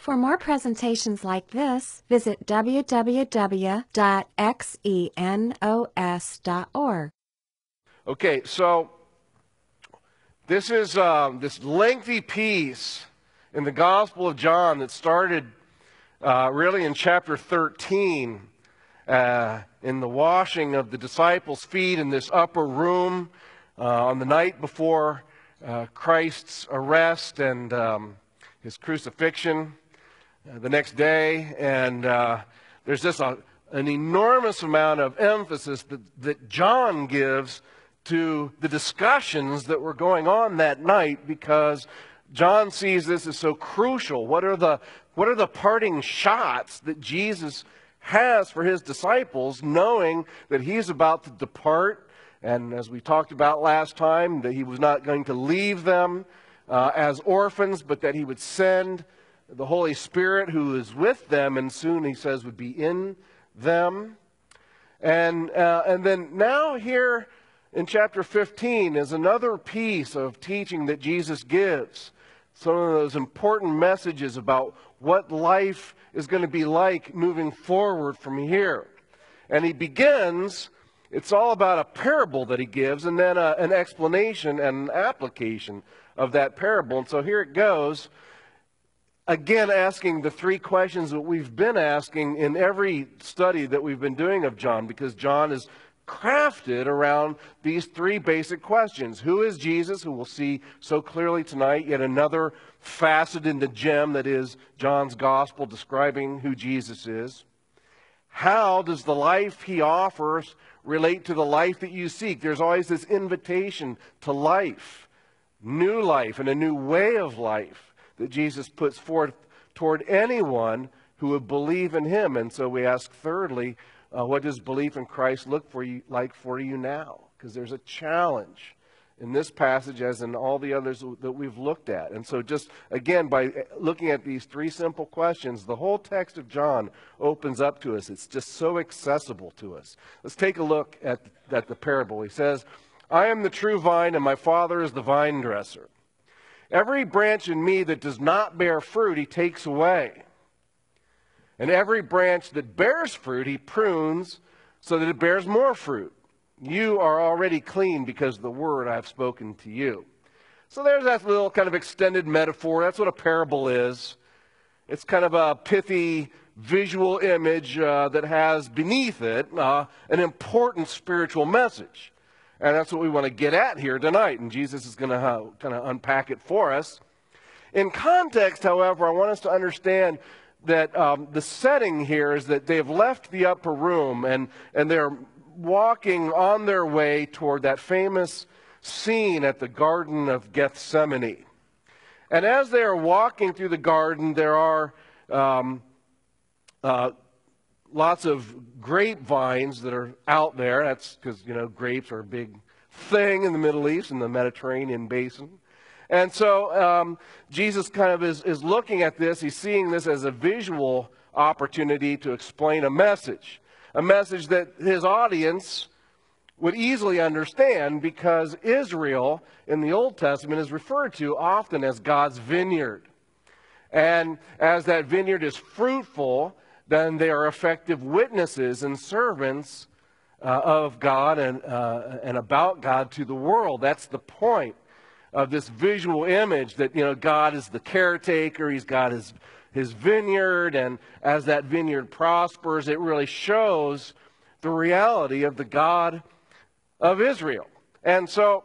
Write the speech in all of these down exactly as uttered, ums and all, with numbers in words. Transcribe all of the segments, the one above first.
For more presentations like this, visit w w w dot xenos dot org. Okay, so this is um, this lengthy piece in the Gospel of John that started uh, really in chapter thirteen, uh, in the washing of the disciples' feet in this upper room uh, on the night before uh, Christ's arrest and um, his crucifixion uh, the next day. And uh, there's just a, an enormous amount of emphasis that, that John gives to the discussions that were going on that night, because John sees this as so crucial. What are the what are the parting shots that Jesus has for his disciples, knowing that he's about to depart, and as we talked about last time, that he was not going to leave them uh, as orphans, but that he would send the Holy Spirit who is with them, and soon he says would be in them. And uh, and then now here in chapter fifteen is another piece of teaching that Jesus gives. Some of those important messages about what life is going to be like moving forward from here. And he begins, it's all about a parable that he gives, and then a, an explanation and an application of that parable. And so here it goes, again asking the three questions that we've been asking in every study that we've been doing of John, because John is crafted around these three basic questions. Who is Jesus, who we'll see so clearly tonight, yet another facet in the gem that is John's gospel describing who Jesus is. How does the life he offers relate to the life that you seek? There's always this invitation to life, new life, and a new way of life that Jesus puts forth toward anyone who would believe in him. And so we ask thirdly, Uh, what does belief in Christ look for you, like for you now? Because there's a challenge in this passage as in all the others that we've looked at. And so just, again, by looking at these three simple questions, the whole text of John opens up to us. It's just so accessible to us. Let's take a look at, at the parable. He says, I am the true vine, and my Father is the vine dresser. Every branch in me that does not bear fruit, he takes away. And every branch that bears fruit, he prunes so that it bears more fruit. You are already clean because of the word I have spoken to you. So there's that little kind of extended metaphor. That's what a parable is. It's kind of a pithy visual image uh, that has beneath it uh, an important spiritual message. And that's what we want to get at here tonight. And Jesus is going to uh, kind of unpack it for us. In context, however, I want us to understand that um, the setting here is that they have left the upper room and, and they're walking on their way toward that famous scene at the Garden of Gethsemane. And as they are walking through the garden, there are um, uh, lots of grapevines that are out there. That's because, you know, grapes are a big thing in the Middle East and the Mediterranean basin. And so um, Jesus kind of is, is looking at this. He's seeing this as a visual opportunity to explain a message. A message that his audience would easily understand, because Israel in the Old Testament is referred to often as God's vineyard. And as that vineyard is fruitful, then they are effective witnesses and servants uh, of God and, uh, and about God to the world. That's the point of this visual image, that, you know, God is the caretaker, he's got his, his vineyard, and as that vineyard prospers, it really shows the reality of the God of Israel. And so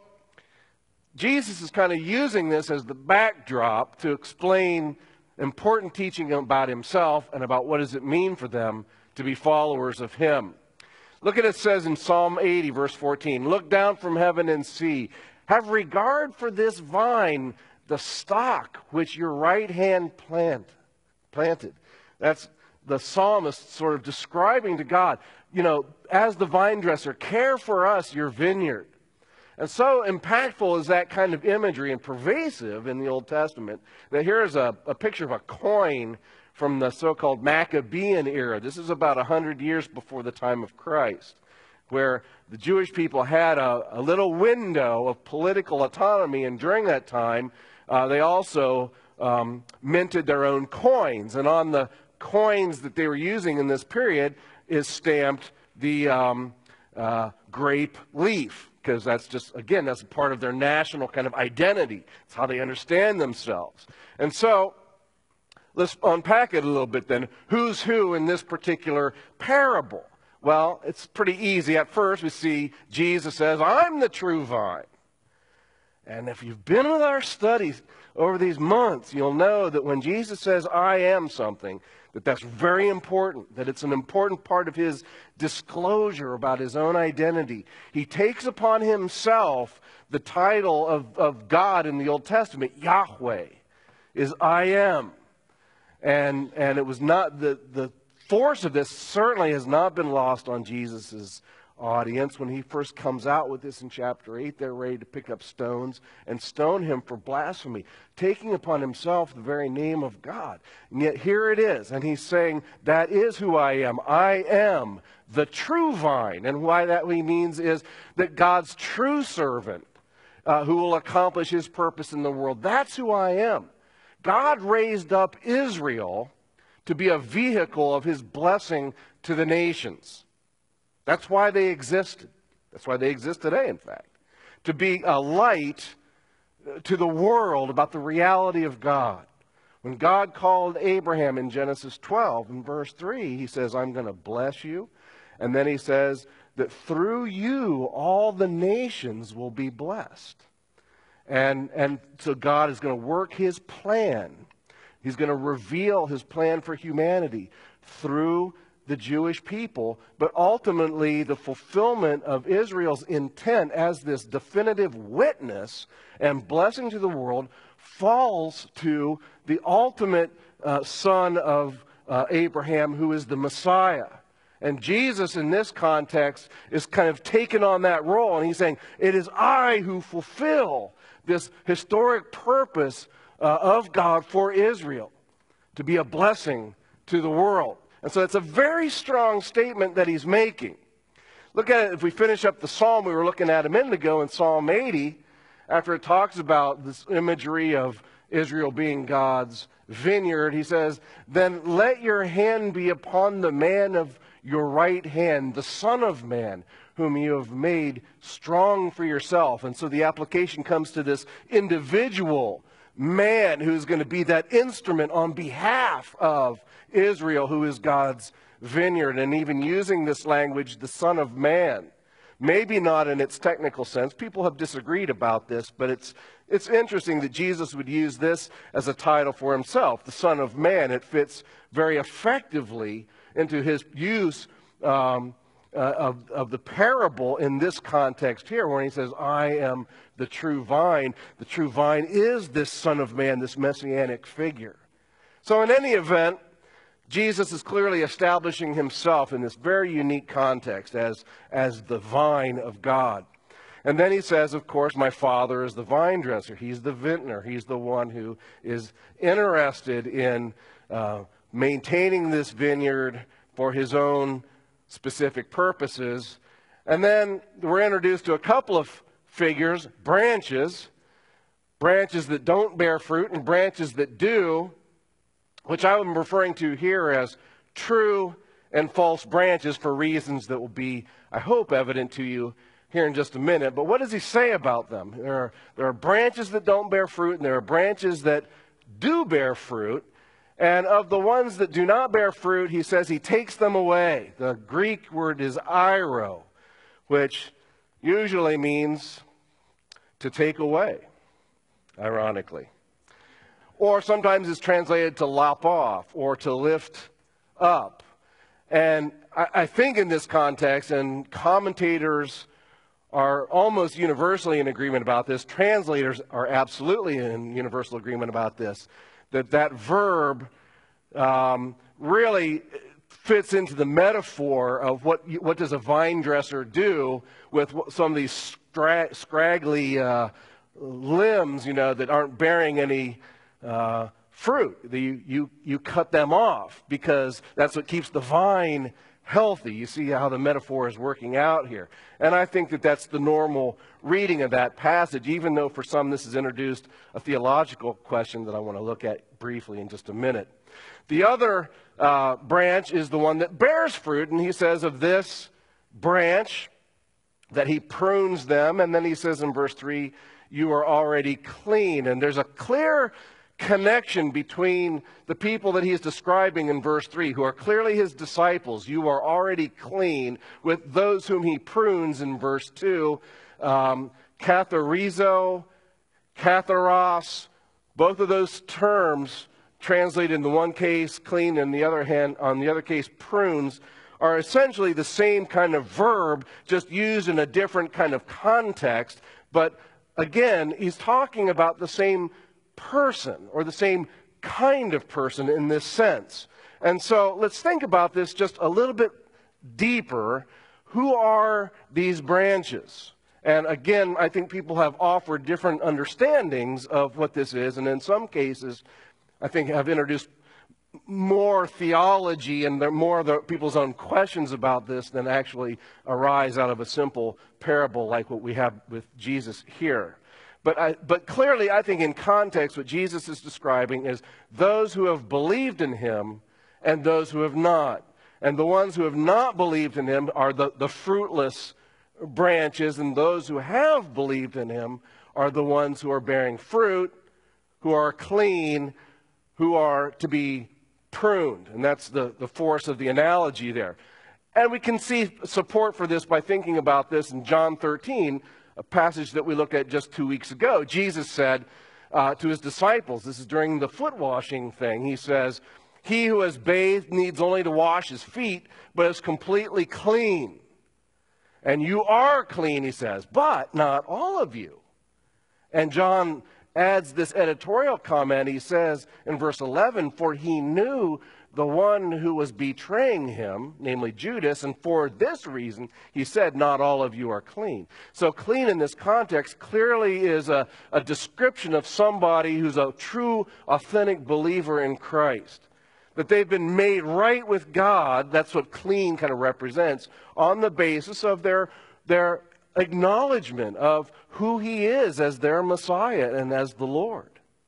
Jesus is kind of using this as the backdrop to explain important teaching about himself and about what does it mean for them to be followers of him. Look at it, says in Psalm eighty, verse fourteen, look down from heaven and see. Have regard for this vine, the stock which your right hand plant, planted. That's the psalmist sort of describing to God, you know, as the vine dresser, care for us, your vineyard. And so impactful is that kind of imagery and pervasive in the Old Testament that here is a, a picture of a coin from the so-called Maccabean era. This is about one hundred years before the time of Christ, where the Jewish people had a, a little window of political autonomy, and during that time, uh, they also um, minted their own coins. And on the coins that they were using in this period is stamped the um, uh, grape leaf, because that's just, again, that's a part of their national kind of identity. It's how they understand themselves. And so let's unpack it a little bit then. Who's who in this particular parable? Well, it's pretty easy. At first, we see Jesus says, I'm the true vine. And if you've been with our studies over these months, you'll know that when Jesus says, I am something, that that's very important, that it's an important part of his disclosure about his own identity. He takes upon himself the title of, of God in the Old Testament. Yahweh is I am. And, and it was not, the, the force of this certainly has not been lost on Jesus' audience. When he first comes out with this in chapter eight, they're ready to pick up stones and stone him for blasphemy, taking upon himself the very name of God. And yet here it is, and he's saying, that is who I am. I am the true vine. And why that means is that God's true servant uh, who will accomplish his purpose in the world. That's who I am. God raised up Israel to be a vehicle of his blessing to the nations. That's why they existed. That's why they exist today, in fact. To be a light to the world about the reality of God. When God called Abraham in Genesis twelve, in verse three, he says, I'm going to bless you. And then he says that through you all the nations will be blessed. And, and so God is going to work his plan. He's going to reveal his plan for humanity through the Jewish people, but ultimately the fulfillment of Israel's intent as this definitive witness and blessing to the world falls to the ultimate uh, son of uh, Abraham, who is the Messiah. And Jesus in this context is kind of taking on that role, and he's saying, it is I who fulfill this historic purpose uh, of God for Israel, to be a blessing to the world. And so it's a very strong statement that he's making. Look at it, if we finish up the psalm we were looking at a minute ago in Psalm eighty, after it talks about this imagery of Israel being God's vineyard, he says, then let your hand be upon the man of your right hand, the Son of Man, whom you have made strong for yourself. And so the application comes to this individual man who's going to be that instrument on behalf of Israel, who is God's vineyard. And even using this language, the Son of Man, maybe not in its technical sense. People have disagreed about this, but it's it's interesting that Jesus would use this as a title for himself, the Son of Man. It fits very effectively into his use um, uh, of, of the parable in this context here, where he says, I am the true vine. The true vine is this Son of Man, this messianic figure. So in any event, Jesus is clearly establishing himself in this very unique context as, as the vine of God. And then he says, of course, my Father is the vine dresser. He's the vintner. He's the one who is interested in uh, maintaining this vineyard for his own specific purposes. And then we're introduced to a couple of figures, branches, branches that don't bear fruit and branches that do, which I'm referring to here as true and false branches for reasons that will be, I hope, evident to you here in just a minute. But what does he say about them? There are, there are branches that don't bear fruit, and there are branches that do bear fruit. And of the ones that do not bear fruit, he says he takes them away. The Greek word is airo, which usually means to take away, ironically. Or sometimes it's translated to lop off or to lift up. And I, I think in this context, and commentators are almost universally in agreement about this, translators are absolutely in universal agreement about this, that that verb um, really fits into the metaphor of what, what does a vine dresser do with some of these stra- scraggly uh, limbs, you know, that aren't bearing any Uh, fruit. The, you, you cut them off because that's what keeps the vine healthy. You see how the metaphor is working out here. And I think that that's the normal reading of that passage, even though for some this has introduced a theological question that I want to look at briefly in just a minute. The other uh, branch is the one that bears fruit, and he says of this branch that he prunes them, and then he says in verse three, you are already clean. And there's a clear connection between the people that he's describing in verse three, who are clearly his disciples. You are already clean, with those whom he prunes in verse two. Um, katharizo, katharos, both of those terms translated in the one case clean and the other hand, on the other case prunes, are essentially the same kind of verb, just used in a different kind of context. But again, he's talking about the same person, or the same kind of person in this sense. And so let's think about this just a little bit deeper. Who are these branches? And again, I think people have offered different understandings of what this is, and in some cases, I think have introduced more theology and more of the people's own questions about this than actually arise out of a simple parable like what we have with Jesus here. But, I, but clearly, I think in context, what Jesus is describing is those who have believed in him and those who have not. And the ones who have not believed in him are the, the fruitless branches, and those who have believed in him are the ones who are bearing fruit, who are clean, who are to be pruned. And that's the, the force of the analogy there. And we can see support for this by thinking about this in John thirteen, a passage that we looked at just two weeks ago. Jesus said uh, to his disciples, this is during the foot washing thing, he says, he who has bathed needs only to wash his feet, but is completely clean. And you are clean, he says, but not all of you. And John adds this editorial comment. He says in verse eleven, for he knew the one who was betraying him, namely Judas, and for this reason, he said, not all of you are clean. So clean in this context clearly is a, a description of somebody who's a true, authentic believer in Christ. That they've been made right with God, that's what clean kind of represents, on the basis of their, their acknowledgement of who he is as their Messiah and as the Lord.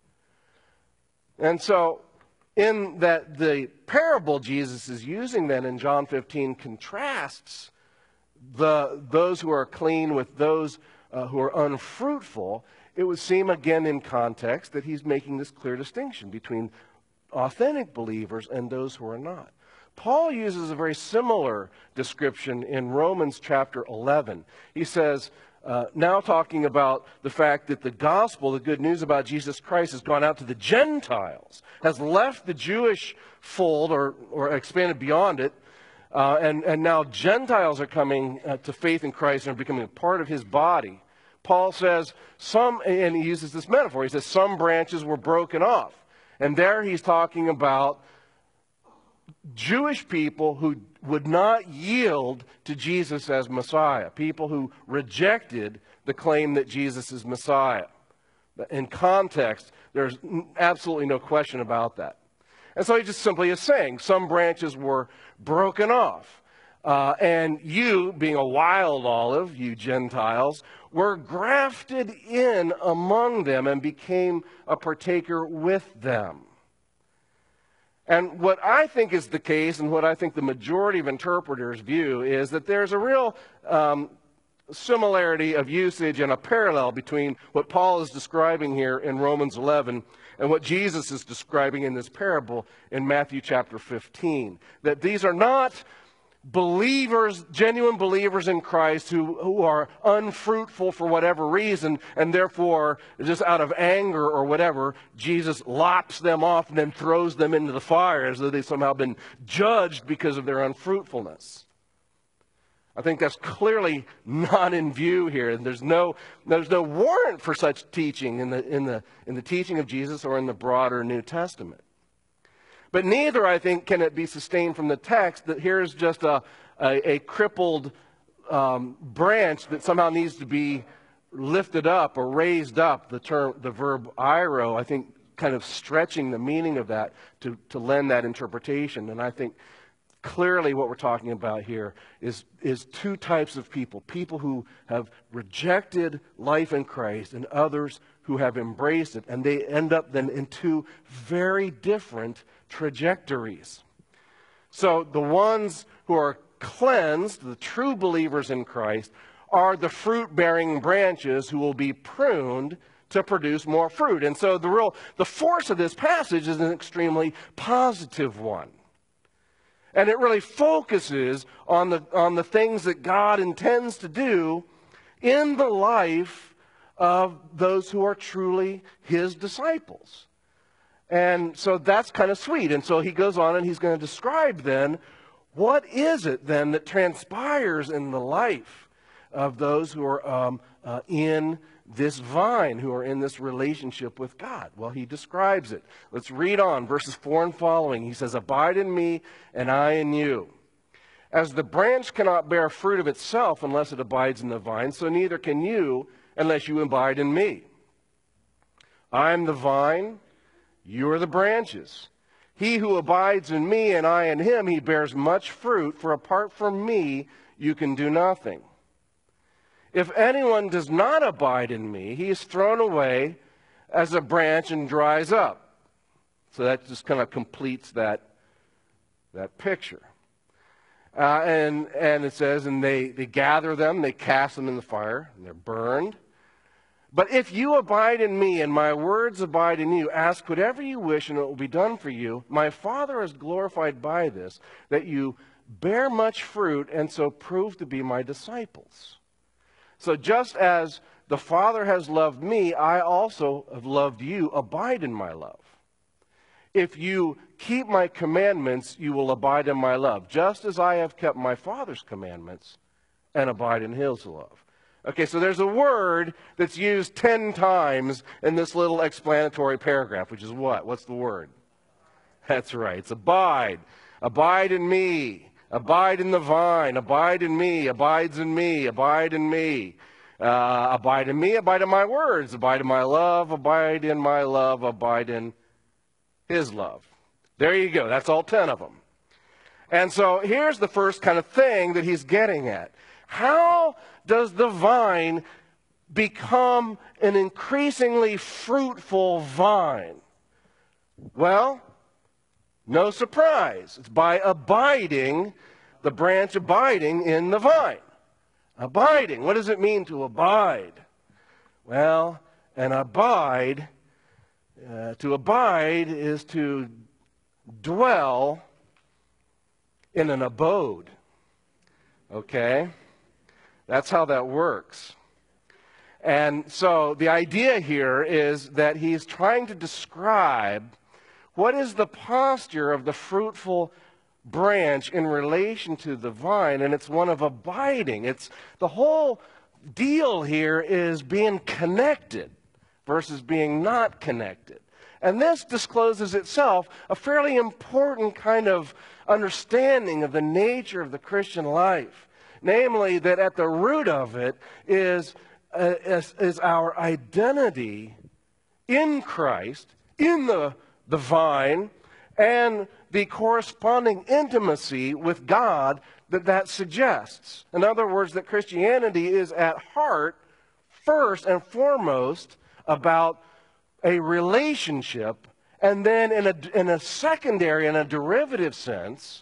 And so, in that the parable Jesus is using then in John fifteen contrasts the, those who are clean with those uh, who are unfruitful, it would seem again in context that he's making this clear distinction between authentic believers and those who are not. Paul uses a very similar description in Romans chapter eleven. He says, uh, now talking about the fact that the gospel, the good news about Jesus Christ, has gone out to the Gentiles, has left the Jewish fold or, or expanded beyond it, uh, and, and now Gentiles are coming uh, to faith in Christ and are becoming a part of his body. Paul says, some, and he uses this metaphor, he says some branches were broken off. And there he's talking about Jewish people who would not yield to Jesus as Messiah, people who rejected the claim that Jesus is Messiah. In context, there's absolutely no question about that. And so he just simply is saying some branches were broken off. Uh, and you, being a wild olive, you Gentiles, were grafted in among them and became a partaker with them. And what I think is the case, and what I think the majority of interpreters view, is that there's a real um, similarity of usage and a parallel between what Paul is describing here in Romans eleven and what Jesus is describing in this parable in Matthew chapter fifteen. That these are not believers, genuine believers in Christ who, who are unfruitful for whatever reason, and therefore, just out of anger or whatever, Jesus lops them off and then throws them into the fire as though they've somehow been judged because of their unfruitfulness. I think that's clearly not in view here, and there's no, there's no warrant for such teaching in the, in the, in the teaching of Jesus or in the broader New Testament. But neither, I think, can it be sustained from the text that here's just a, a, a crippled um, branch that somehow needs to be lifted up or raised up. The term, the verb iro, I think, kind of stretching the meaning of that to, to lend that interpretation. And I think clearly what we're talking about here is, is two types of people. People who have rejected life in Christ and others who have embraced it. And they end up then in two very different trajectories. So the ones who are cleansed, the true believers in Christ, are the fruit-bearing branches who will be pruned to produce more fruit. And so the real, the force of this passage is an extremely positive one. And it really focuses on the, on the things that God intends to do in the life of those who are truly His disciples. And so that's kind of sweet. And so he goes on and he's going to describe then, what is it then that transpires in the life of those who are um, uh, in this vine, who are in this relationship with God? Well, he describes it. Let's read on, verses four and following. He says, "Abide in me, and I in you. As the branch cannot bear fruit of itself unless it abides in the vine, so neither can you unless you abide in me. I am the vine, you are the branches. He who abides in me, and I in him, he bears much fruit, for apart from me you can do nothing. If anyone does not abide in me, he is thrown away as a branch and dries up." So that just kind of completes that, that picture. Uh, and, and it says, and they, they gather them, they cast them in the fire, and they're burned. "But if you abide in me, and my words abide in you, ask whatever you wish, and it will be done for you. My Father is glorified by this, that you bear much fruit, and so prove to be my disciples. So just as the Father has loved me, I also have loved you. Abide in my love. If you keep my commandments, you will abide in my love, just as I have kept my Father's commandments and abide in his love." Okay, so there's a word that's used ten times in this little explanatory paragraph, which is what? What's the word? That's right. It's abide. Abide in me. Abide in the vine. Abide in me. Abides in me. Abide in me. Uh, abide in me. Abide in my words. Abide in my love. Abide in my love. Abide in his love. There you go. That's all ten of them. And so here's the first kind of thing that he's getting at. How does the vine become an increasingly fruitful vine? Well, no surprise. It's by abiding, the branch abiding in the vine. Abiding. What does it mean to abide? Well, an abide, uh, to abide is to dwell in an abode. Okay? That's how that works. And so the idea here is that he's trying to describe what is the posture of the fruitful branch in relation to the vine, and it's one of abiding. It's the whole deal here is being connected versus being not connected. And this discloses itself a fairly important kind of understanding of the nature of the Christian life. Namely, that at the root of it is, uh, is, is our identity in Christ, in the, the vine, and the corresponding intimacy with God that that suggests. In other words, that Christianity is at heart, first and foremost, about a relationship, and then in a, in a secondary and a derivative sense,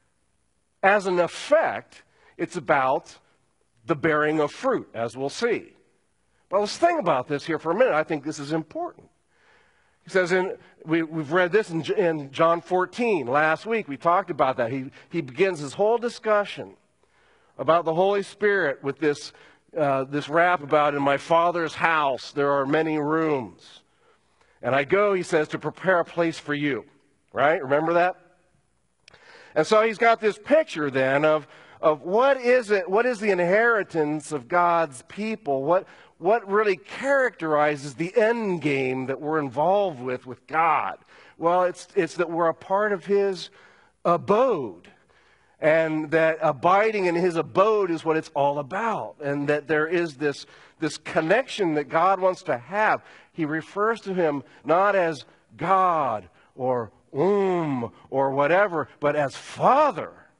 as an effect, it's about the bearing of fruit, as we'll see. But let's think about this here for a minute. I think this is important. He says, in, we, we've read this in, in John fourteen. Last week we talked about that. He, he begins his whole discussion about the Holy Spirit with this, uh, this rap about, "In my Father's house there are many rooms. And I go," he says, "to prepare a place for you." Right? Remember that? And so he's got this picture then of, of what is it, what is the inheritance of God's people? What, what really characterizes the end game that we're involved with with God? Well, it's, it's that we're a part of his abode. And that abiding in his abode is what it's all about. And that there is this, this connection that God wants to have. He refers to him not as God or Um, or whatever, but as Father.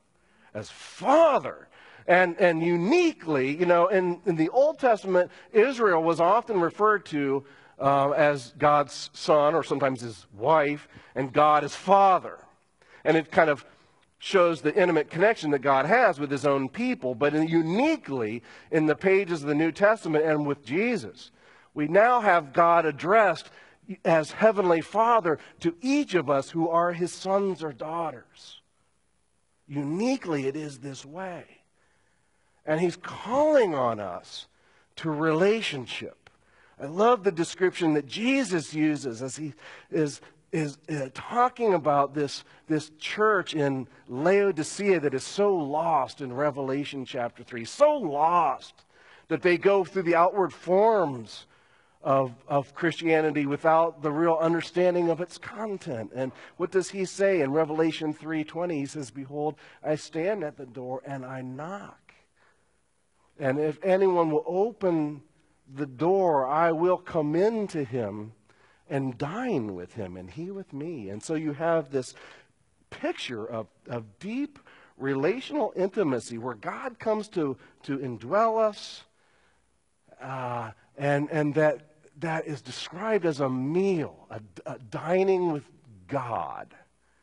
as Father. And, and uniquely, you know, in, in the Old Testament, Israel was often referred to uh, as God's son, or sometimes his wife, and God as Father. And it kind of shows the intimate connection that God has with his own people. But in, uniquely, in the pages of the New Testament and with Jesus, we now have God addressed as Heavenly Father to each of us who are his sons or daughters. Uniquely, it is this way. And he's calling on us to relationship. I love the description that Jesus uses as he is, is uh, talking about this, this church in Laodicea that is so lost in Revelation chapter three. So lost that they go through the outward forms of, of Christianity without the real understanding of its content. And what does he say in Revelation three twenty? He says, "Behold, I stand at the door and I knock. And if anyone will open the door, I will come in to him and dine with him, and he with me." And so you have this picture of, of deep relational intimacy where God comes to, to indwell us, uh, and, and that, that is described as a meal, a, a dining with God.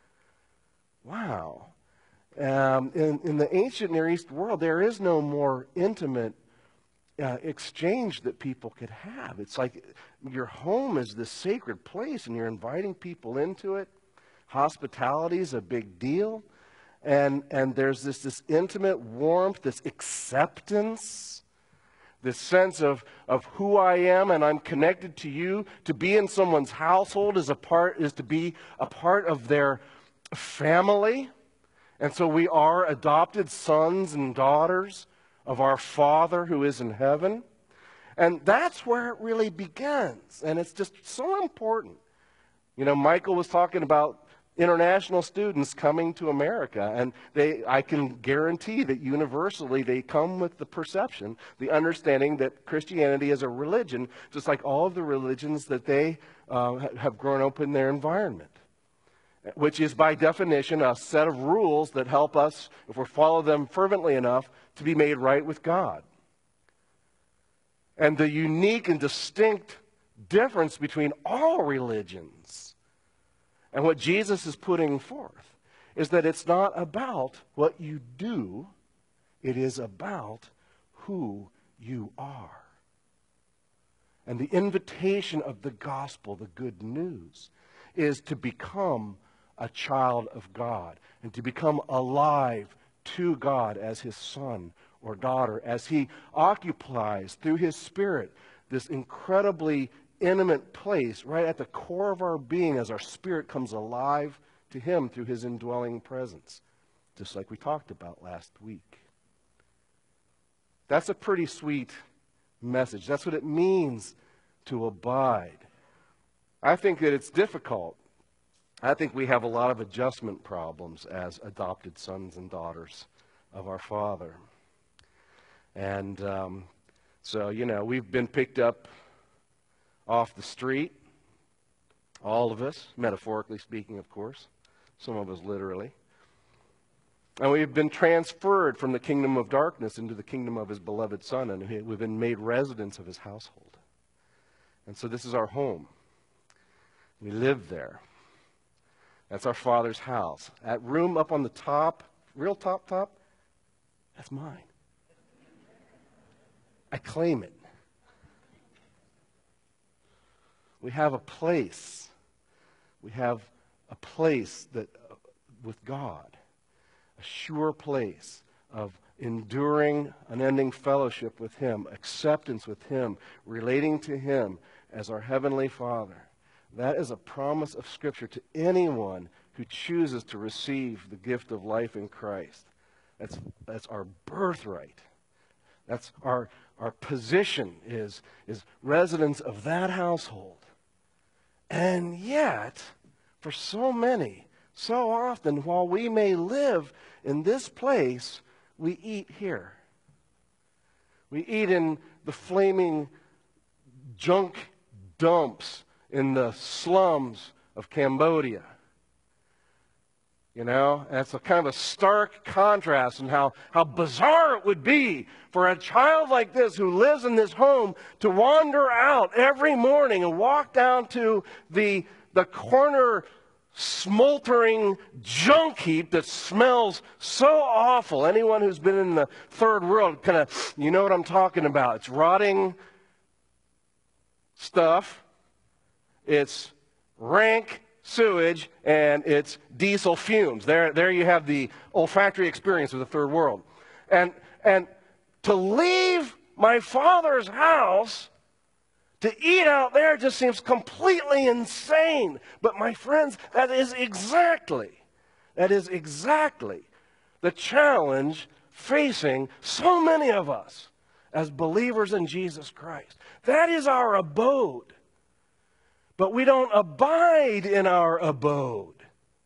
Wow. Um, in, in the ancient Near East world, there is no more intimate uh, exchange that people could have. It's like your home is this sacred place, and you're inviting people into it. Hospitality is a big deal. And, and there's this, this intimate warmth, this acceptance, this sense of, of who I am and I'm connected to you. To be in someone's household is, a part, is to be a part of their family. And so we are adopted sons and daughters of our Father who is in heaven. And that's where it really begins. And it's just so important. You know, Michael was talking about international students coming to America. And they, I can guarantee that universally they come with the perception, the understanding that Christianity is a religion, just like all of the religions that they uh, have grown up in their environment. Which is by definition a set of rules that help us, if we follow them fervently enough, to be made right with God. And the unique and distinct difference between all religions and what Jesus is putting forth is that it's not about what you do, it is about who you are. And the invitation of the gospel, the good news, is to become a child of God and to become alive to God as his son or daughter, as he occupies through his Spirit this incredibly intimate place right at the core of our being as our spirit comes alive to him through his indwelling presence, just like we talked about last week. That's a pretty sweet message. That's what it means to abide. I think that it's difficult. I think we have a lot of adjustment problems as adopted sons and daughters of our Father. And um, so, you know, we've been picked up off the street, all of us, metaphorically speaking, of course, some of us literally. And we've been transferred from the kingdom of darkness into the kingdom of his beloved Son, and we've been made residents of his household. And so this is our home. We live there. That's our Father's house. That room up on the top, real top, top, that's mine. I claim it. We have a place. We have a place that, uh, with God, a sure place of enduring, unending fellowship with him, acceptance with him, relating to him as our Heavenly Father. That is a promise of Scripture to anyone who chooses to receive the gift of life in Christ. That's, that's our birthright. That's our, our position is, is residents of that household. And yet, for so many, so often, while we may live in this place, we eat here. We eat in the flaming junk dumps in the slums of Cambodia. You know, that's a kind of a stark contrast in how, how bizarre it would be for a child like this who lives in this home to wander out every morning and walk down to the, the corner smoldering junk heap that smells so awful. Anyone who's been in the third world kind of, you know what I'm talking about. It's rotting stuff. It's rank sewage, and it's diesel fumes. There, there you have the olfactory experience of the third world. And, and to leave my father's house to eat out there just seems completely insane. But my friends, that is exactly, that is exactly the challenge facing so many of us as believers in Jesus Christ. That is our abode. But we don't abide in our abode.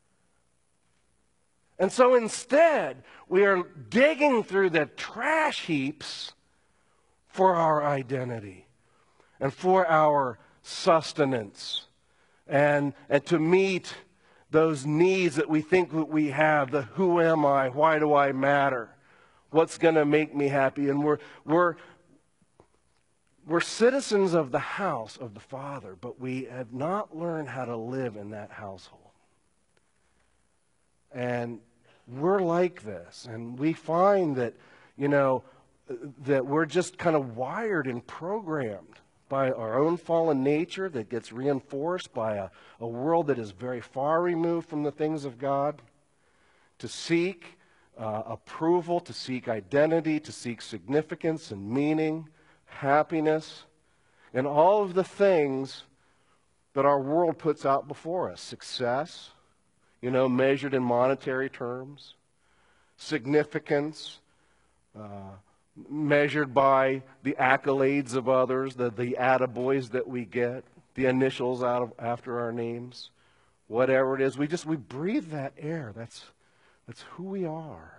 And so instead, we are digging through the trash heaps for our identity and for our sustenance and, and to meet those needs that we think that we have, the who am I, why do I matter, what's going to make me happy. And we're, we're, we're citizens of the house of the Father, but we have not learned how to live in that household. And we're like this, and we find that, you know, that we're just kind of wired and programmed by our own fallen nature that gets reinforced by a, a world that is very far removed from the things of God, to seek uh, approval, to seek identity, to seek significance and meaning, happiness, and all of the things that our world puts out before us. Success, you know, measured in monetary terms. Significance, uh, measured by the accolades of others, the, the attaboys that we get, the initials out of, after our names, whatever it is. We just, we breathe that air. That's, that's who we are.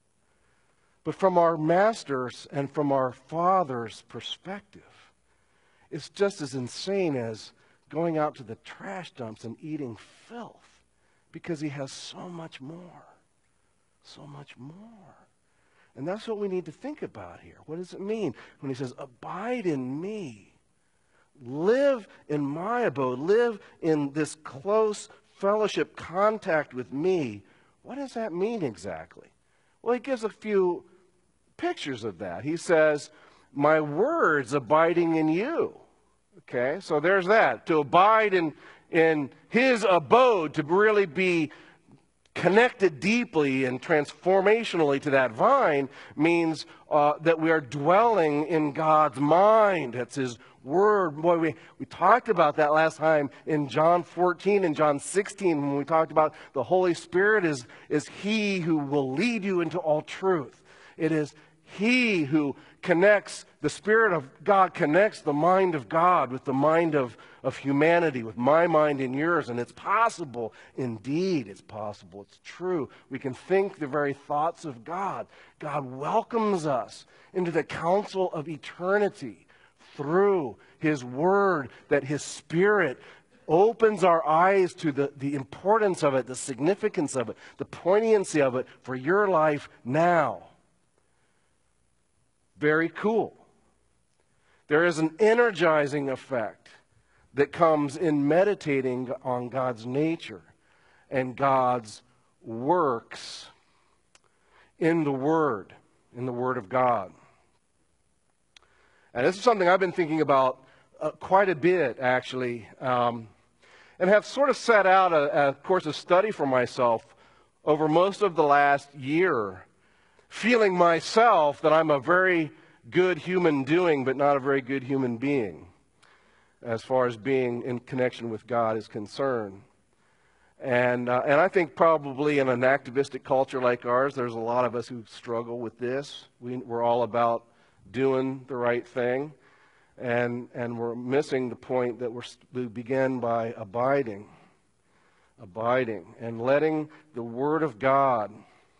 But from our Master's and from our Father's perspective, it's just as insane as going out to the trash dumps and eating filth, because He has so much more. So much more. And that's what we need to think about here. What does it mean when He says, abide in me? Live in my abode. Live in this close fellowship contact with me. What does that mean exactly? Well, He gives a few pictures of that. He says, my words abiding in you. Okay, so there's that. To abide in, in His abode, to really be connected deeply and transformationally to that vine, means uh, that we are dwelling in God's mind. That's His Word. Boy, we, we talked about that last time in John fourteen and John sixteen when we talked about the Holy Spirit is, is He who will lead you into all truth. It is He who connects, the Spirit of God connects the mind of God with the mind of, of humanity, with my mind and yours. And it's possible, indeed it's possible, it's true. We can think the very thoughts of God. God welcomes us into the council of eternity through His Word, that His Spirit opens our eyes to the, the importance of it, the significance of it, the poignancy of it for your life now. Very cool. There is an energizing effect that comes in meditating on God's nature and God's works in the Word, in the Word of God. And this is something I've been thinking about uh, quite a bit, actually, um, and have sort of set out a, a course of study for myself over most of the last year, feeling myself that I'm a very good human doing, but not a very good human being, as far as being in connection with God is concerned. And uh, and I think probably in an activistic culture like ours, there's a lot of us who struggle with this. We, we're all about doing the right thing, and and we're missing the point that we're, we begin by abiding, abiding, and letting the Word of God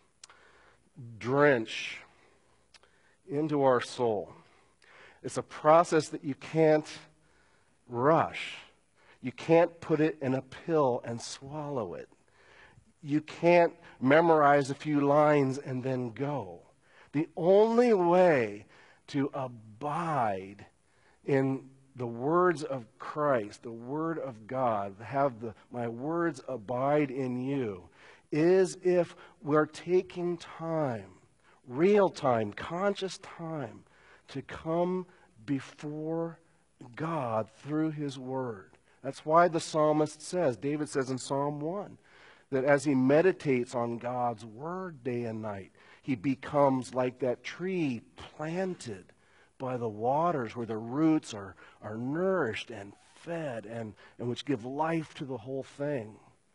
drench into our soul. It's a process that you can't rush. You can't put it in a pill and swallow it. you can't memorize a few lines and then go. The only way to abide in the words of Christ, the Word of God, have the, my words abide in you, is if we're taking time, real time, conscious time, to come before God through His Word. That's why the psalmist says, David says in Psalm one, that as he meditates on God's Word day and night, he becomes like that tree planted by the waters where the roots are, are nourished and fed and, and which give life to the whole thing.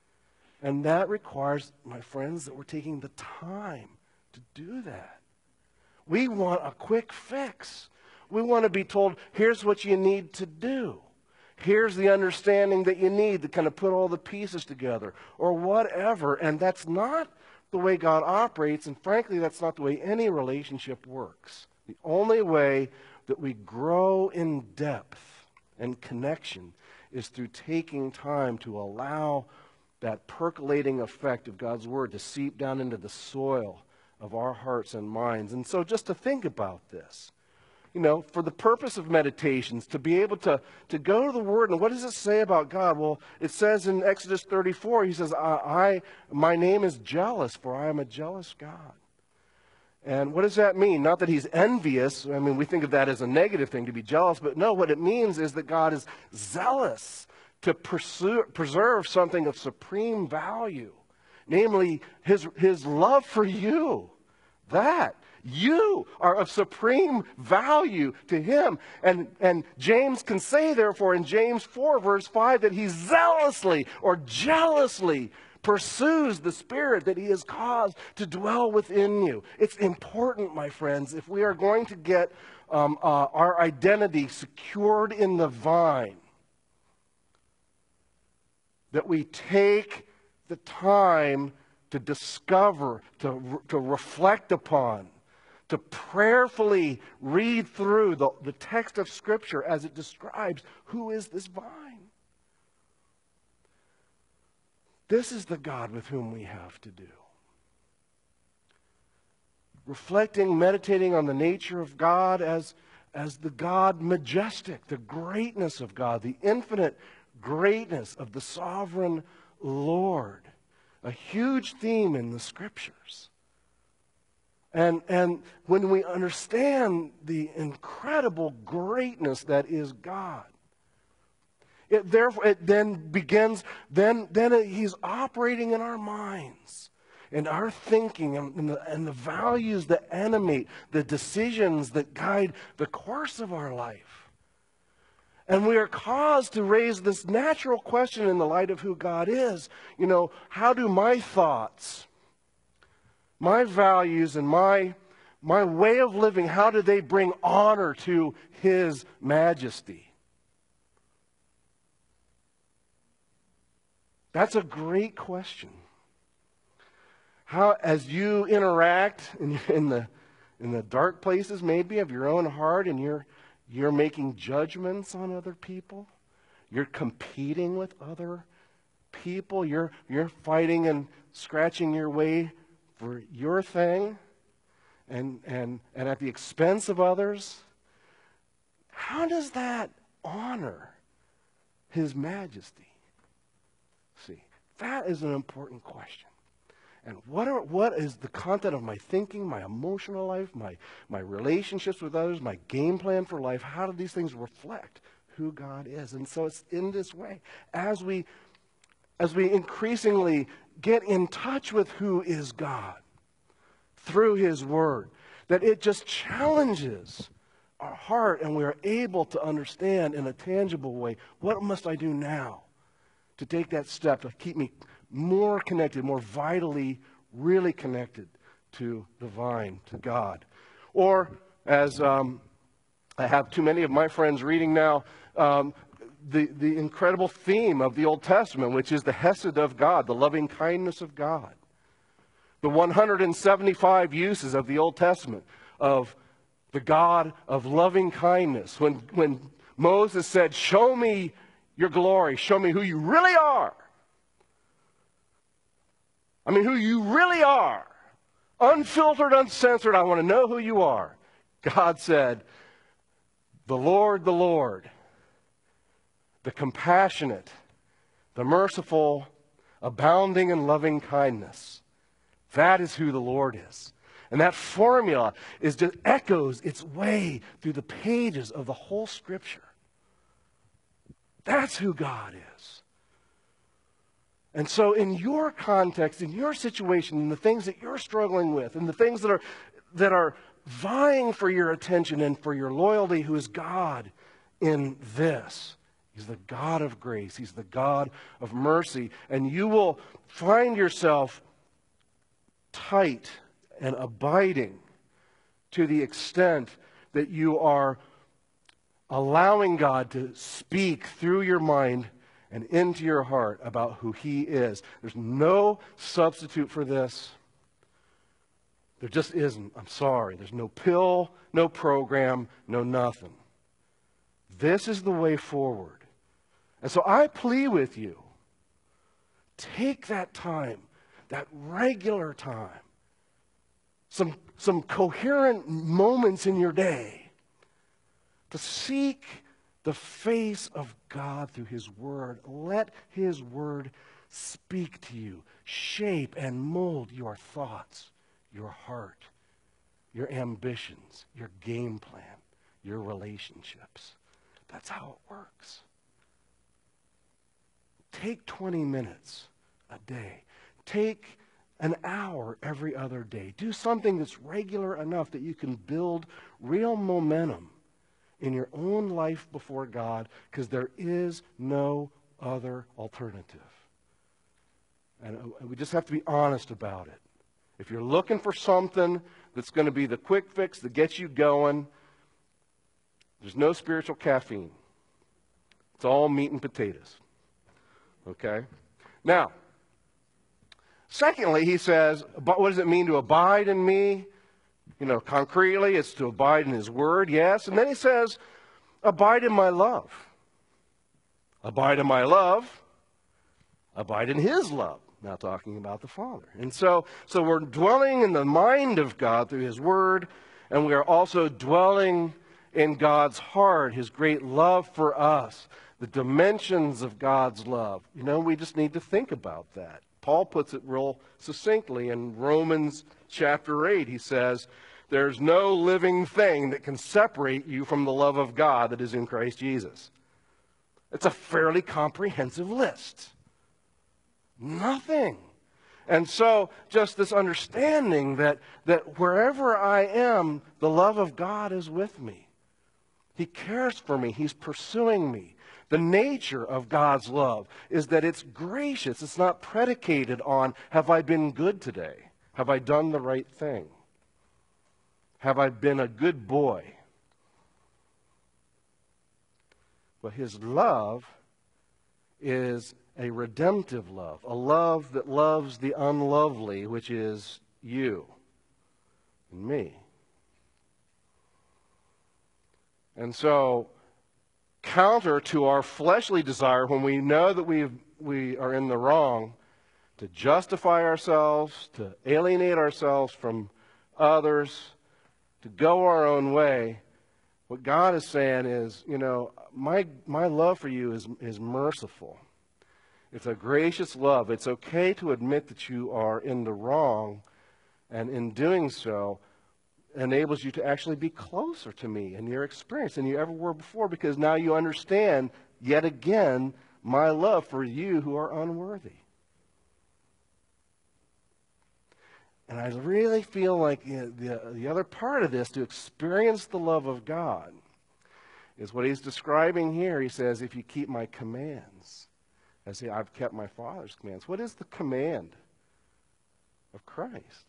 And that requires, my friends, that we're taking the time to do that. We want a quick fix. We want to be told, here's what you need to do. Here's the understanding that you need to kind of put all the pieces together or whatever. And that's not the way God operates. And frankly, that's not the way any relationship works. The only way that we grow in depth and connection is through taking time to allow that percolating effect of God's Word to seep down into the soil of our hearts and minds. And so just to think about this, you know, for the purpose of meditations, to be able to, to go to the Word, and what does it say about God? Well, it says in Exodus thirty-four, he says, I, I my name is jealous, for I am a jealous God. And what does that mean? Not that he's envious. I mean, we think of that as a negative thing, to be jealous. But no, what it means is that God is zealous to pursue, preserve something of supreme value. Namely, his, his love for you. That. You are of supreme value to him. And, and James can say, therefore, in James four, verse five, that he zealously or jealously pursues the Spirit that he has caused to dwell within you. It's important, my friends, if we are going to get um, uh, our identity secured in the vine, that we take the time to discover, to, to reflect upon, to prayerfully read through the, the text of Scripture as it describes who is this vine. This is the God with whom we have to do. Reflecting, meditating on the nature of God as, as the God majestic, the greatness of God, the infinite greatness of the sovereign Lord. A huge theme in the Scriptures. And, and when we understand the incredible greatness that is God, It, therefore, it then begins, then, then he's operating in our minds and our thinking and, and, the, and the values that animate the decisions that guide the course of our life. And we are caused to raise this natural question in the light of who God is. You know, how do my thoughts, my values, and my, my way of living, how do they bring honor to His majesty? That's a great question. How, as you interact in, in the in the dark places, maybe of your own heart, and you're you're making judgments on other people, you're competing with other people, you're you're fighting and scratching your way for your thing, and and and at the expense of others. How does that honor His majesty? See, that is an important question. And what are what is the content of my thinking, my emotional life, my, my relationships with others, my game plan for life? How do these things reflect who God is? And so it's in this way, as we as we increasingly get in touch with who is God through His Word, that it just challenges our heart, and we are able to understand in a tangible way, what must I do now to take that step to keep me more connected, more vitally, really connected to the vine, to God. Or, as um, I have too many of my friends reading now, um, the, the incredible theme of the Old Testament, which is the Hesed of God, the loving kindness of God. The one hundred seventy-five uses of the Old Testament of the God of loving kindness. When, when Moses said, show me your glory, show me who you really are. I mean, who you really are. Unfiltered, uncensored, I want to know who you are. God said, the Lord, the Lord, the compassionate, the merciful, abounding in loving kindness. That is who the Lord is. And that formula is just echoes its way through the pages of the whole Scripture. That's who God is. And so in your context, in your situation, in the things that you're struggling with, and the things that are that are vying for your attention and for your loyalty, who is God in this? He's the God of grace. He's the God of mercy. And you will find yourself tight and abiding to the extent that you are allowing God to speak through your mind and into your heart about who He is. There's no substitute for this. There just isn't. I'm sorry. There's no pill, no program, no nothing. This is the way forward. And so I plead with you, take that time, that regular time, some, some coherent moments in your day to seek the face of God through His Word. Let His Word speak to you, shape and mold your thoughts, your heart, your ambitions, your game plan, your relationships. That's how it works. Take twenty minutes a day. Take an hour every other day. Do something that's regular enough that you can build real momentum in your own life before God, because there is no other alternative. And we just have to be honest about it. If you're looking for something that's going to be the quick fix that gets you going, there's no spiritual caffeine. It's all meat and potatoes. Okay? Now, secondly, he says, what does it mean to abide in me? You know, concretely, it's to abide in His Word, yes. And then he says, abide in my love. Abide in my love. Abide in His love. Now talking about the Father. And so, so we're dwelling in the mind of God through His Word, and we are also dwelling in God's heart, His great love for us, the dimensions of God's love. You know, we just need to think about that. Paul puts it real succinctly in Romans chapter eight. He says, there's no living thing that can separate you from the love of God that is in Christ Jesus. It's a fairly comprehensive list. Nothing. And so just this understanding that, that wherever I am, the love of God is with me. He cares for me. He's pursuing me. The nature of God's love is that it's gracious. It's not predicated on, have I been good today? Have I done the right thing? Have I been a good boy? But His love is a redemptive love, a love that loves the unlovely, which is you and me. And so, counter to our fleshly desire, when we know that we we are in the wrong, to justify ourselves, to alienate ourselves from others, to go our own way, what God is saying is, you know, my my love for you is is merciful. It's a gracious love. It's okay to admit that you are in the wrong, and in doing so, enables you to actually be closer to me in your experience than you ever were before, because now you understand, yet again, my love for you who are unworthy. And I really feel like you know, the, the other part of this, to experience the love of God, is what he's describing here. He says, if you keep my commands. I say, I've kept my Father's commands. What is the command of Christ?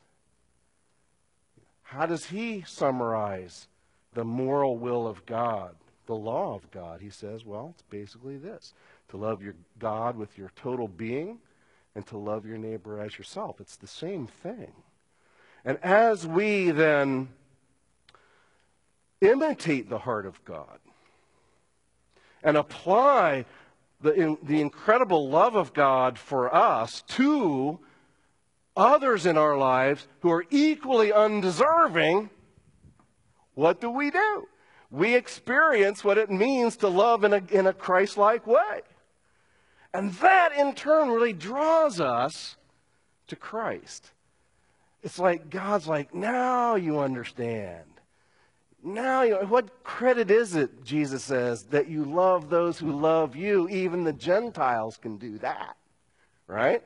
How does He summarize the moral will of God, the law of God? He says, well, it's basically this: to love your God with your total being and to love your neighbor as yourself. It's the same thing. And as we then imitate the heart of God and apply the, in, the incredible love of God for us to others in our lives who are equally undeserving, what do we do? We experience what it means to love in a, in a Christ-like way. And that, in turn, really draws us to Christ. It's like God's like, now you understand. Now, you know, what credit is it, Jesus says, that you love those who love you? Even the Gentiles can do that, right?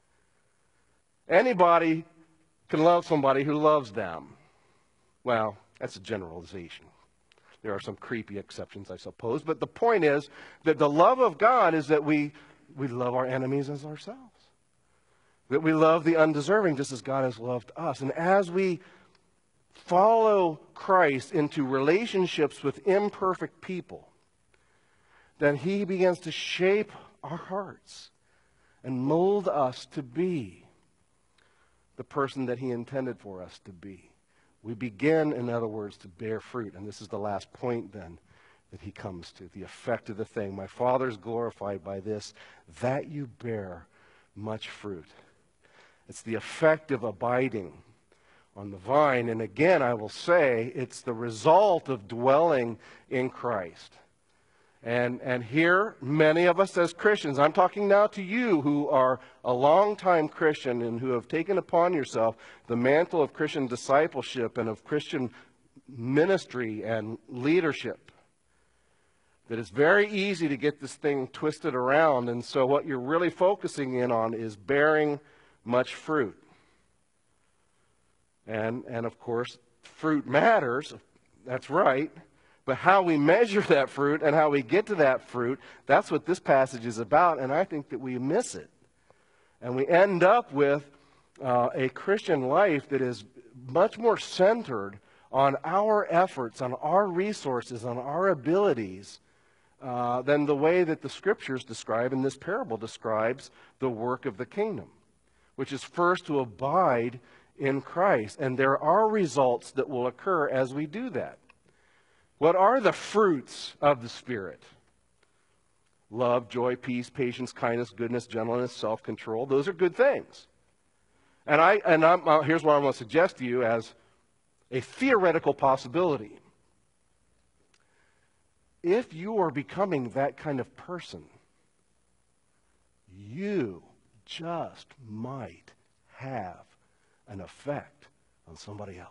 Anybody can love somebody who loves them. Well, that's a generalization. There are some creepy exceptions, I suppose. But the point is that the love of God is that we, we love our enemies as ourselves. That we love the undeserving just as God has loved us. And as we follow Christ into relationships with imperfect people, then He begins to shape our hearts and mold us to be the person that He intended for us to be. We begin, in other words, to bear fruit. And this is the last point then that he comes to, the effect of the thing. My Father is glorified by this, that you bear much fruit. It's the effect of abiding on the vine. And again, I will say, it's the result of dwelling in Christ. And, and here, many of us as Christians, I'm talking now to you who are a long-time Christian and who have taken upon yourself the mantle of Christian discipleship and of Christian ministry and leadership, that it's very easy to get this thing twisted around. And so what you're really focusing in on is bearing much fruit. And, and of course, fruit matters. That's right. But how we measure that fruit and how we get to that fruit, that's what this passage is about. And I think that we miss it. And we end up with uh, a Christian life that is much more centered on our efforts, on our resources, on our abilities, uh, than the way that the Scriptures describe, and this parable describes, the work of the kingdom, which is first to abide in Christ. And there are results that will occur as we do that. What are the fruits of the Spirit? Love, joy, peace, patience, kindness, goodness, gentleness, self-control. Those are good things. And I and I'm, uh, here's what I want to suggest to you as a theoretical possibility. If you are becoming that kind of person, you just might have an effect on somebody else.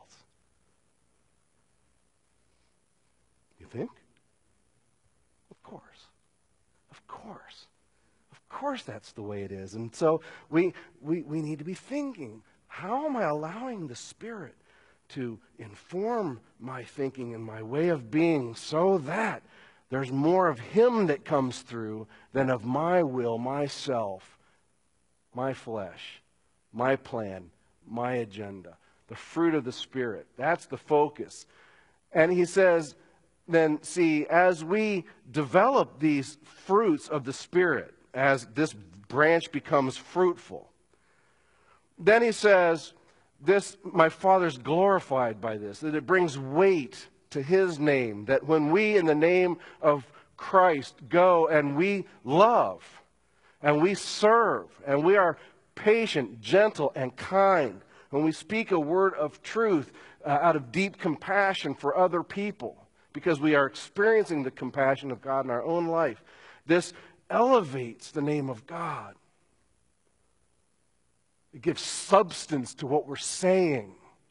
You think? Of course. Of course. Of course that's the way it is. And so we, we, we need to be thinking, how am I allowing the Spirit to inform my thinking and my way of being so that there's more of Him that comes through than of my will, myself, my flesh, my plan, my agenda. The fruit of the Spirit. That's the focus. And he says, then see, as we develop these fruits of the Spirit, as this branch becomes fruitful, then he says, this, my Father's glorified by this, that it brings weight to His name, that when we in the name of Christ go and we love and we serve and we are patient, gentle, and kind, when we speak a word of truth uh, out of deep compassion for other people, because we are experiencing the compassion of God in our own life, this elevates the name of God. It gives substance to what we're saying.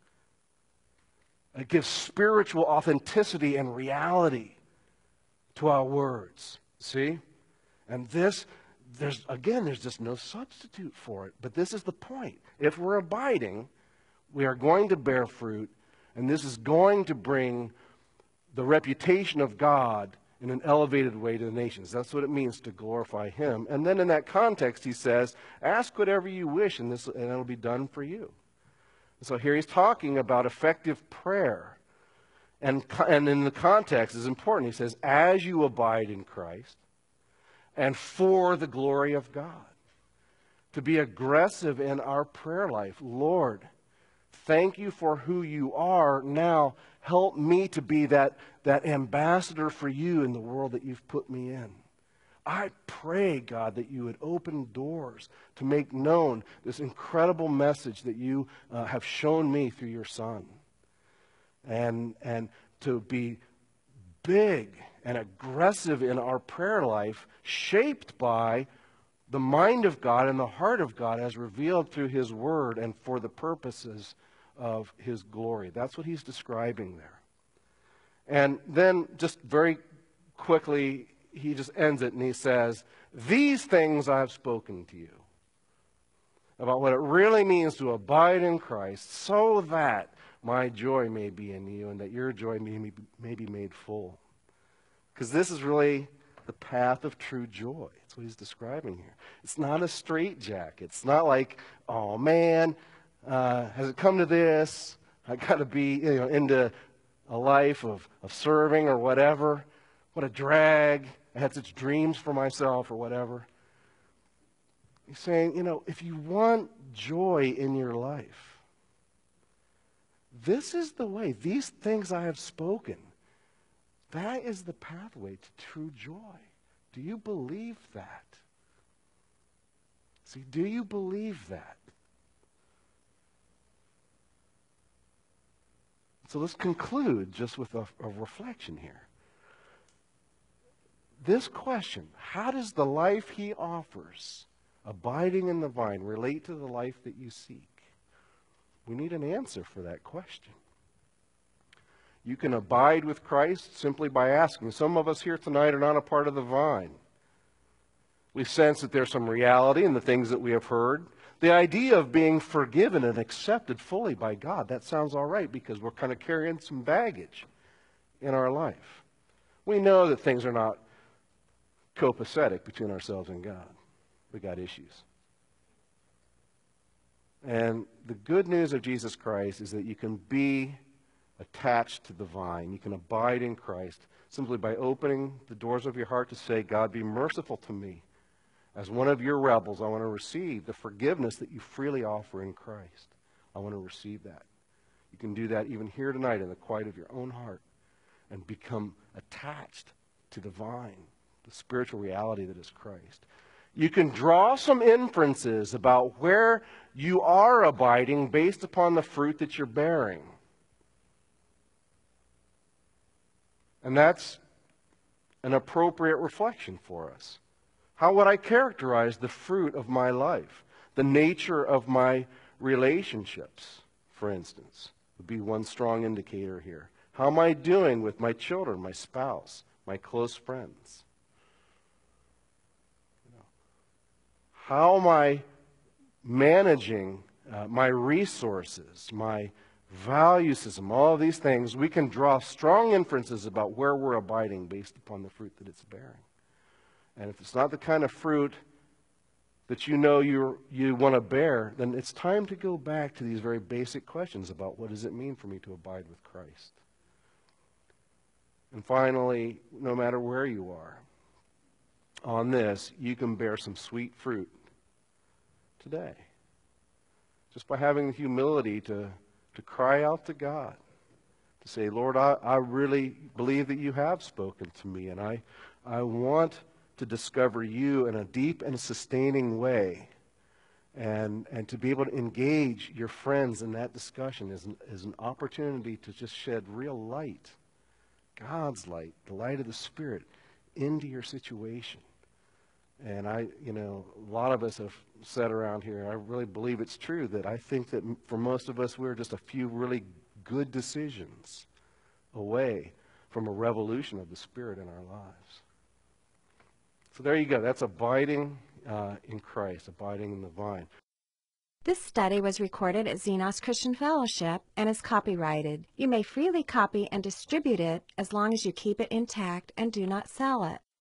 It gives spiritual authenticity and reality to our words. See? And this, there's again, there's just no substitute for it. But this is the point. If we're abiding, we are going to bear fruit, and this is going to bring the reputation of God in an elevated way to the nations. That's what it means to glorify Him. And then in that context, he says, ask whatever you wish, and, this, and it'll be done for you. So here he's talking about effective prayer. And, and in the context is important. He says, as you abide in Christ, and for the glory of God. To be aggressive in our prayer life. Lord, thank you for who you are. Now, help me to be that, that ambassador for you in the world that you've put me in. I pray, God, that you would open doors to make known this incredible message that you uh, have shown me through your Son. And, and to be big and aggressive in our prayer life, shaped by the mind of God and the heart of God as revealed through his word and for the purposes of his glory. That's what he's describing there. And then just very quickly, he just ends it and he says, these things I have spoken to you about what it really means to abide in Christ, so that my joy may be in you and that your joy may be, may be made full. Because this is really the path of true joy. That's what he's describing here. It's not a straitjacket. It's not like, oh man, uh, has it come to this? I got to be, you know, into a life of, of serving or whatever. What a drag. I had such dreams for myself or whatever. He's saying, you know, if you want joy in your life, this is the way. These things I have spoken. That is the pathway to true joy. Do you believe that? See, do you believe that? So let's conclude just with a, a reflection here. This question, how does the life he offers, abiding in the vine, relate to the life that you seek? We need an answer for that question. You can abide with Christ simply by asking. Some of us here tonight are not a part of the vine. We sense that there's some reality in the things that we have heard. The idea of being forgiven and accepted fully by God, that sounds all right because we're kind of carrying some baggage in our life. We know that things are not copacetic between ourselves and God. We got issues. And the good news of Jesus Christ is that you can be attached to the vine. You can abide in Christ simply by opening the doors of your heart to say, God, be merciful to me. As one of your rebels, I want to receive the forgiveness that you freely offer in Christ. I want to receive that. You can do that even here tonight in the quiet of your own heart and become attached to the vine, the spiritual reality that is Christ. You can draw some inferences about where you are abiding based upon the fruit that you're bearing. And that's an appropriate reflection for us. How would I characterize the fruit of my life? The nature of my relationships, for instance, would be one strong indicator here. How am I doing with my children, my spouse, my close friends? You know, how am I managing uh, my resources, my value system, all of these things? We can draw strong inferences about where we're abiding based upon the fruit that it's bearing. And if it's not the kind of fruit that you know you you want to bear, then it's time to go back to these very basic questions about what does it mean for me to abide with Christ. And finally, no matter where you are on this, you can bear some sweet fruit today. Just by having the humility to, to cry out to God, to say, Lord, I, I really believe that you have spoken to me, and I, I want to discover you in a deep and sustaining way, and and to be able to engage your friends in that discussion is an, is an opportunity to just shed real light, God's light, the light of the Spirit, into your situation. And I, you know, a lot of us have said around here, I really believe it's true, that I think that for most of us, we're just a few really good decisions away from a revolution of the Spirit in our lives. So there you go. That's abiding uh, in Christ, abiding in the vine. This study was recorded at Xenos Christian Fellowship and is copyrighted. You may freely copy and distribute it as long as you keep it intact and do not sell it.